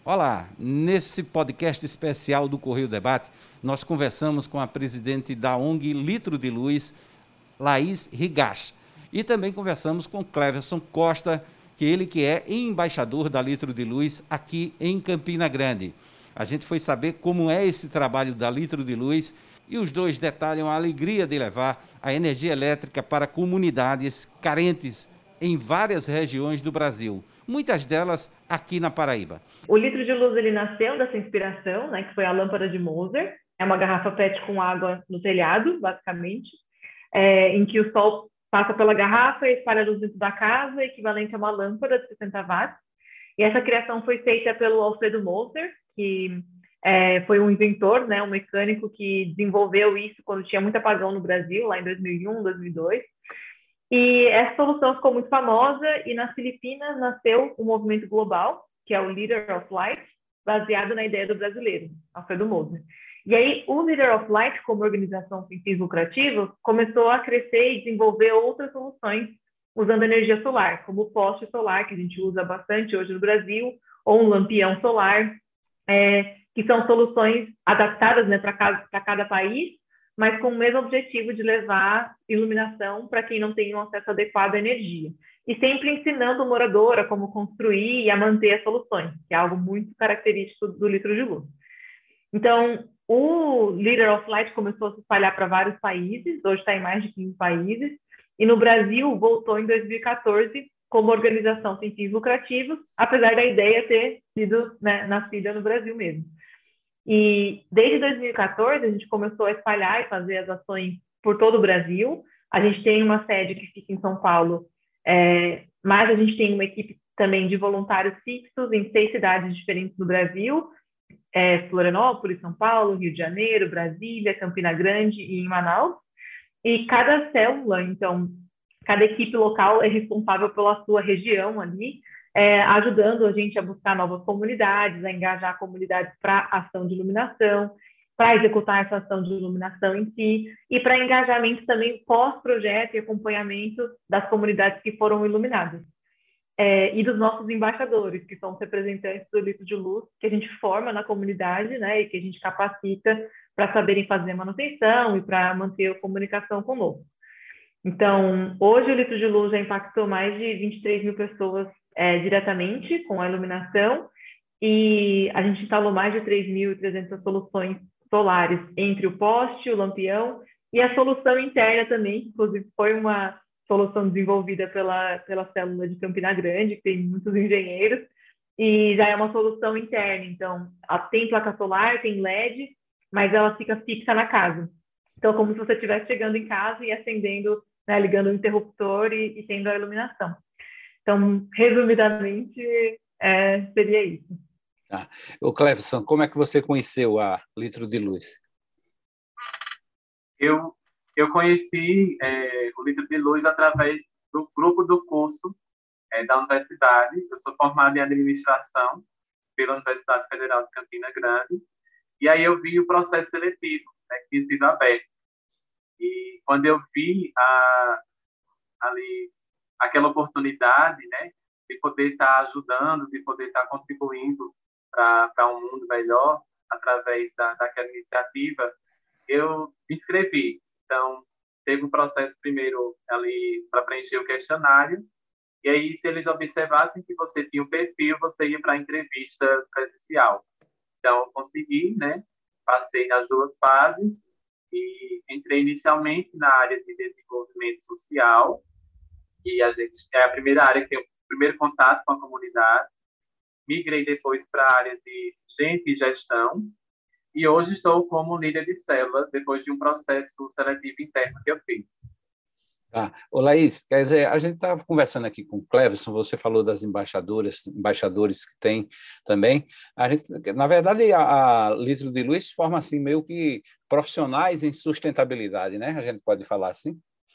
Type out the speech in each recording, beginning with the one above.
Olá, nesse podcast especial do Correio Debate, nós conversamos com a presidente da ONG Litro de Luz, Laís Rigache. E também conversamos com Cleverson Costa, que é embaixador da Litro de Luz aqui em Campina Grande. A gente foi saber como é esse trabalho da Litro de Luz e os dois detalham a alegria de levar a energia elétrica para comunidades carentes em várias regiões do Brasil, muitas delas aqui na Paraíba. O litro de luz ele nasceu dessa inspiração, né, que foi a lâmpada de Moser. É uma garrafa PET com água no telhado, basicamente, em que o sol passa pela garrafa e espalha a luz dentro da casa, equivalente a uma lâmpada de 60 watts. E essa criação foi feita pelo Alfredo Moser, que foi um inventor, né, um mecânico que desenvolveu isso quando tinha muito apagão no Brasil, lá em 2001, 2002. E essa solução ficou muito famosa e nas Filipinas nasceu um movimento global, que é o Leader of Light, baseado na ideia do brasileiro, Alfredo Moser. E aí, o Leader of Light, como organização sem fins lucrativos, começou a crescer e desenvolver outras soluções usando energia solar, como o poste solar, que a gente usa bastante hoje no Brasil, ou um lampião solar, que são soluções adaptadas, né, para cada país, mas com o mesmo objetivo de levar iluminação para quem não tem um acesso adequado à energia. E sempre ensinando o morador a como construir e a manter as soluções, que é algo muito característico do litro de luz. Então, o Leader of Light começou a se espalhar para vários países, hoje está em mais de 15 países, e no Brasil voltou em 2014 como organização sem fins lucrativos, apesar da ideia ter sido, né, nascida no Brasil mesmo. E desde 2014 a gente começou a espalhar e fazer as ações por todo o Brasil. A gente tem uma sede que fica em São Paulo, mas a gente tem uma equipe também de voluntários fixos em 6 cidades diferentes do Brasil, Florianópolis, São Paulo, Rio de Janeiro, Brasília, Campina Grande e em Manaus. E cada célula, então, cada equipe local é responsável pela sua região ali, ajudando a gente a buscar novas comunidades, a engajar comunidades para ação de iluminação, para executar essa ação de iluminação em si, e para engajamento também pós-projeto e acompanhamento das comunidades que foram iluminadas. E dos nossos embaixadores, que são os representantes do litro de luz, que a gente forma na comunidade, né, e que a gente capacita para saberem fazer manutenção e para manter a comunicação conosco. Então, hoje o litro de luz já impactou mais de 23 mil pessoas diretamente com a iluminação e a gente instalou mais de 3.300 soluções solares entre o poste, o lampião e a solução interna também, inclusive foi uma solução desenvolvida pela célula de Campina Grande, que tem muitos engenheiros, e já é uma solução interna. Então, tem placa solar, tem LED, mas ela fica fixa na casa. Então, como se você estivesse chegando em casa e acendendo, né, ligando o interruptor e tendo a iluminação. Então, resumidamente, seria isso. Tá. Ô Cleverson, como é que você conheceu a Litro de Luz? Eu conheci o Litro de Luz através do grupo do curso da universidade. Eu sou formado em administração pela Universidade Federal de Campina Grande. E aí eu vi o processo seletivo, né, que tinha sido aberto. E quando eu vi ali aquela oportunidade, né, de poder estar ajudando, de poder estar contribuindo para um mundo melhor através daquela iniciativa, eu me inscrevi. Então, teve um processo primeiro ali para preencher o questionário, e aí, se eles observassem que você tinha um perfil, você ia para a entrevista presencial. Então, eu consegui, né? Passei nas 2 fases e entrei inicialmente na área de desenvolvimento social, e a gente é a primeira área que tem o primeiro contato com a comunidade. Migrei depois para a área de gente e gestão, e hoje estou como líder de célula, depois de um processo seletivo interno que eu fiz. Ah, ô Laís, quer dizer, a gente estava conversando aqui com o Cleverson, você falou das embaixadores que tem também. A gente, na verdade, a Litro de Luz forma assim meio que profissionais em sustentabilidade, né? A gente pode falar assim?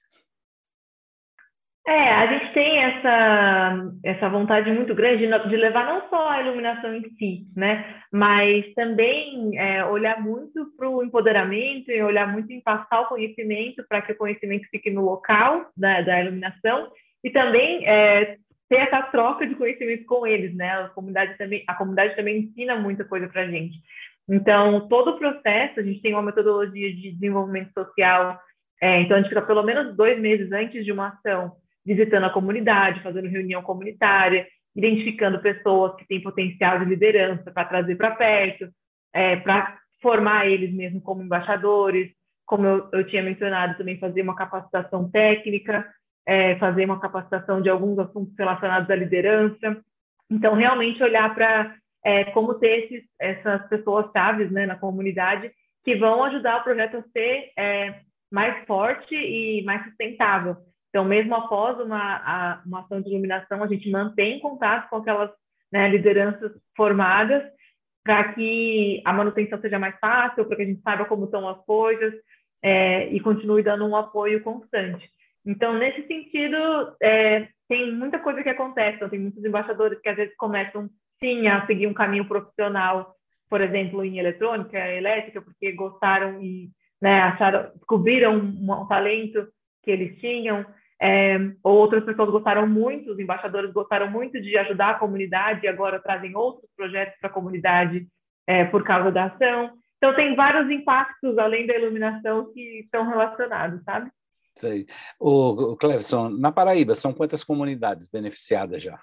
A gente tem essa vontade muito grande de levar não só a iluminação em si, né, mas também olhar muito para o empoderamento e olhar muito em passar o conhecimento para que o conhecimento fique no local da iluminação e também ter essa troca de conhecimento com eles, né? A comunidade também ensina muita coisa para a gente. Então, todo o processo, a gente tem uma metodologia de desenvolvimento social, então a gente fica pelo menos 2 meses antes de uma ação, visitando a comunidade, fazendo reunião comunitária, identificando pessoas que têm potencial de liderança para trazer para perto, para formar eles mesmos como embaixadores, como eu tinha mencionado, também fazer uma capacitação técnica, fazer uma capacitação de alguns assuntos relacionados à liderança. Então, realmente olhar para como ter essas pessoas chaves, né, na comunidade que vão ajudar o projeto a ser mais forte e mais sustentável. Então, mesmo após uma ação de iluminação, a gente mantém contato com aquelas, né, lideranças formadas para que a manutenção seja mais fácil, para que a gente saiba como estão as coisas e continue dando um apoio constante. Então, nesse sentido, tem muita coisa que acontece. Então, tem muitos embaixadores que às vezes começam, sim, a seguir um caminho profissional, por exemplo, em eletrônica, elétrica, porque gostaram e, né, descobriram um talento que eles tinham. Outras pessoas gostaram muito, os embaixadores gostaram muito de ajudar a comunidade e agora trazem outros projetos para a comunidade por causa da ação. Então, tem vários impactos, além da iluminação, que estão relacionados, sabe? Sei. O Cleverson, na Paraíba, são quantas comunidades beneficiadas já?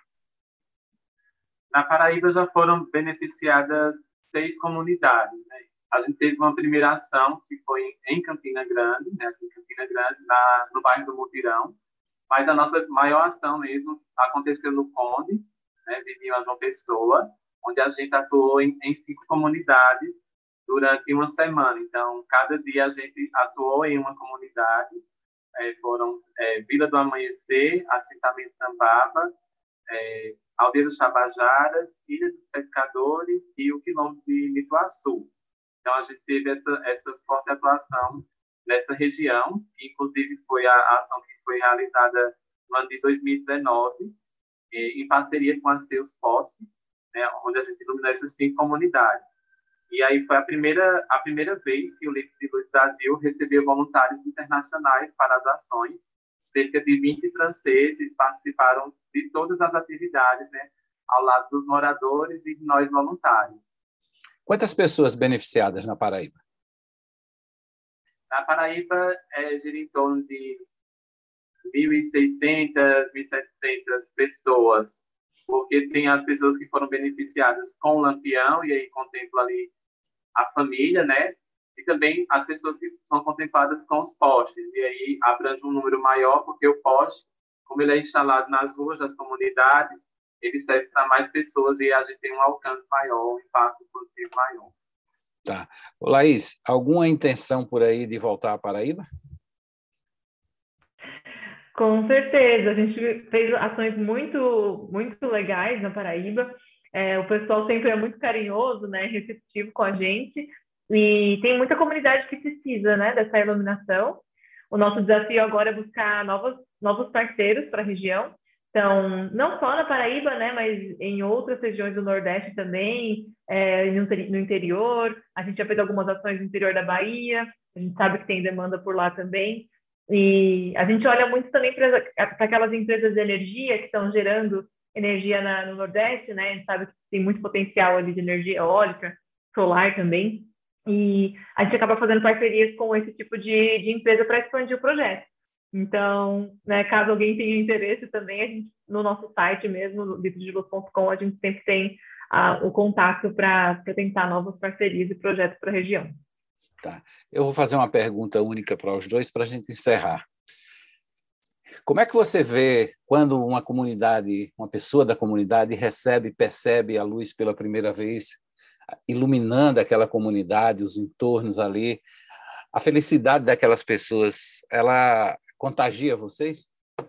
Na Paraíba já foram beneficiadas 6 comunidades, né? A gente teve uma primeira ação que foi em Campina Grande, né? Aqui em Campina Grande, no bairro do Mutirão, mas a nossa maior ação mesmo aconteceu no Conde, né? Vizinho a João Pessoa, onde a gente atuou em 5 comunidades durante uma semana. Então, cada dia a gente atuou em uma comunidade. Foram Vila do Amanhecer, Assentamento Tambaba, Aldeia dos Tabajaras, Ilha dos Pescadores e o quilombo de Mituaçu. Então, a gente teve essa forte atuação nessa região, que inclusive foi a ação que foi realizada no ano de 2019, em parceria com a Seus Posse, né, onde a gente iluminou essas 5 comunidades. E aí foi a primeira vez que o Litro de Luz Brasil recebeu voluntários internacionais para as ações. Cerca de 20 franceses participaram de todas as atividades, né, ao lado dos moradores e de nós voluntários. Quantas pessoas beneficiadas na Paraíba? Na Paraíba, gira em torno de 1.600, 1.700 pessoas, porque tem as pessoas que foram beneficiadas com o lampião, e aí contempla ali a família, né? E também as pessoas que são contempladas com os postes, e aí abrange um número maior, porque o poste, como ele é instalado nas ruas das comunidades, ele serve para mais pessoas e a gente tem um alcance maior, um impacto positivo maior. Tá. Laís, alguma intenção por aí de voltar à Paraíba? Com certeza, a gente fez ações muito, muito legais na Paraíba. O pessoal sempre é muito carinhoso, né, receptivo com a gente, e tem muita comunidade que precisa, né, dessa iluminação. O nosso desafio agora é buscar novos parceiros para a região. Então, não só na Paraíba, né, mas em outras regiões do Nordeste também, no interior. A gente já fez algumas ações no interior da Bahia, a gente sabe que tem demanda por lá também. E a gente olha muito também para aquelas empresas de energia que estão gerando energia no Nordeste, né? A gente sabe que tem muito potencial ali de energia eólica, solar também. E a gente acaba fazendo parcerias com esse tipo de empresa para expandir o projeto. Então, né, caso alguém tenha interesse também, a gente, no nosso site mesmo, litrodiluz.com, a gente sempre tem o contato para tentar novas parcerias e projetos para a região. Tá. Eu vou fazer uma pergunta única para os dois para a gente encerrar. Como é que você vê quando uma comunidade, uma pessoa da comunidade percebe a luz pela primeira vez, iluminando aquela comunidade, os entornos ali, a felicidade daquelas pessoas, ela contagia vocês?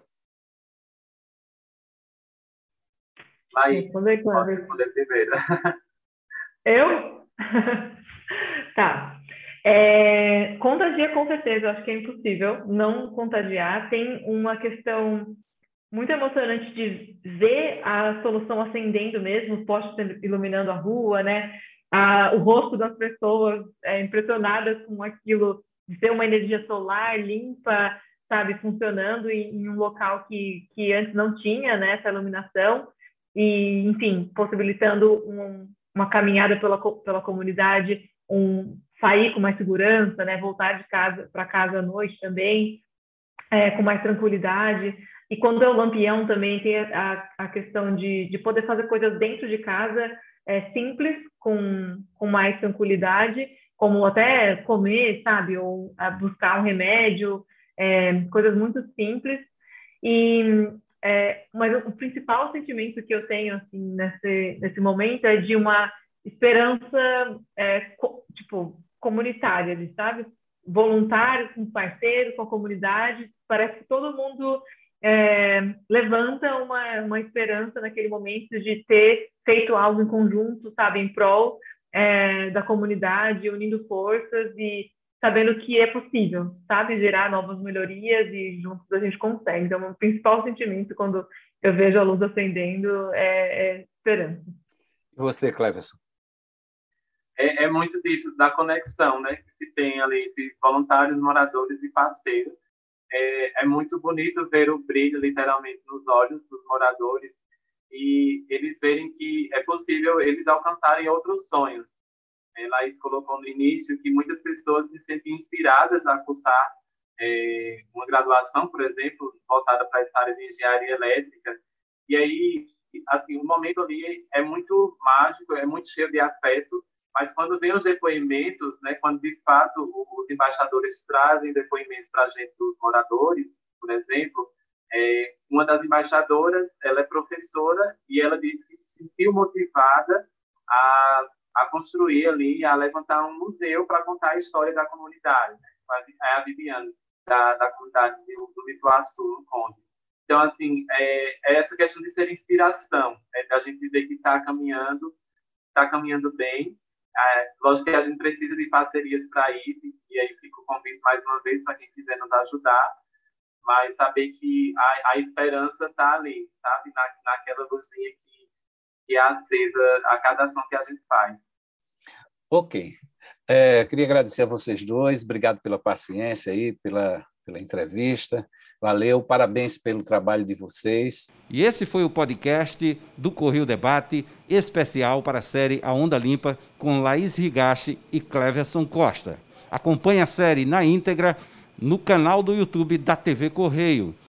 Aí, pode responder primeiro. Eu? Tá. Contagia com certeza, eu acho que é impossível não contagiar. Tem uma questão muito emocionante de ver a solução acendendo mesmo, os postes iluminando a rua, né? O rosto das pessoas impressionadas com aquilo, de ter uma energia solar limpa, sabe, funcionando em um local que antes não tinha, né, essa iluminação, e, enfim, possibilitando uma caminhada pela comunidade, sair com mais segurança, né, voltar de casa para casa à noite também, com mais tranquilidade. E quando é o Lampião também tem a questão de poder fazer coisas dentro de casa, simples, com mais tranquilidade, como até comer, sabe, ou buscar um remédio, coisas muito simples. Mas o principal sentimento que eu tenho assim nesse momento é de uma esperança tipo comunitária, sabe? Voluntários, com parceiros, com a comunidade. Parece que todo mundo levanta uma esperança naquele momento de ter feito algo em conjunto, sabe, em prol da comunidade, unindo forças e sabendo que é possível, sabe, gerar novas melhorias e juntos a gente consegue. Então, o principal sentimento quando eu vejo a luz acendendo é esperança. E você, Cleverson? É muito disso, da conexão, né, que se tem ali entre voluntários, moradores e parceiros. É muito bonito ver o brilho, literalmente, nos olhos dos moradores e eles verem que é possível eles alcançarem outros sonhos. Laís colocou no início que muitas pessoas se sentem inspiradas a cursar uma graduação, por exemplo, voltada para essa área de engenharia elétrica. E aí, assim, o momento ali é muito mágico, é muito cheio de afeto, mas quando vem os depoimentos, né, quando de fato os embaixadores trazem depoimentos para a gente dos moradores, por exemplo, uma das embaixadoras, ela é professora e ela disse que se sentiu motivada a construir ali, a levantar um museu para contar a história da comunidade, né? É a Viviane, da comunidade do Vituaçu, no Conde. Então, assim, essa questão de ser inspiração, da gente dizer que está caminhando bem. Lógico que a gente precisa de parcerias para isso, e aí fica o convite mais uma vez para quem quiser nos ajudar, mas saber que a esperança está ali, sabe? Naquela luzinha que é acesa a cada ação que a gente faz. Ok. Queria agradecer a vocês dois, obrigado pela paciência aí, pela entrevista. Valeu, parabéns pelo trabalho de vocês. E esse foi o podcast do Correio Debate, especial para a série A Onda Limpa, com Laís Higashi e Cleverson Costa. Acompanhe a série na íntegra no canal do YouTube da TV Correio.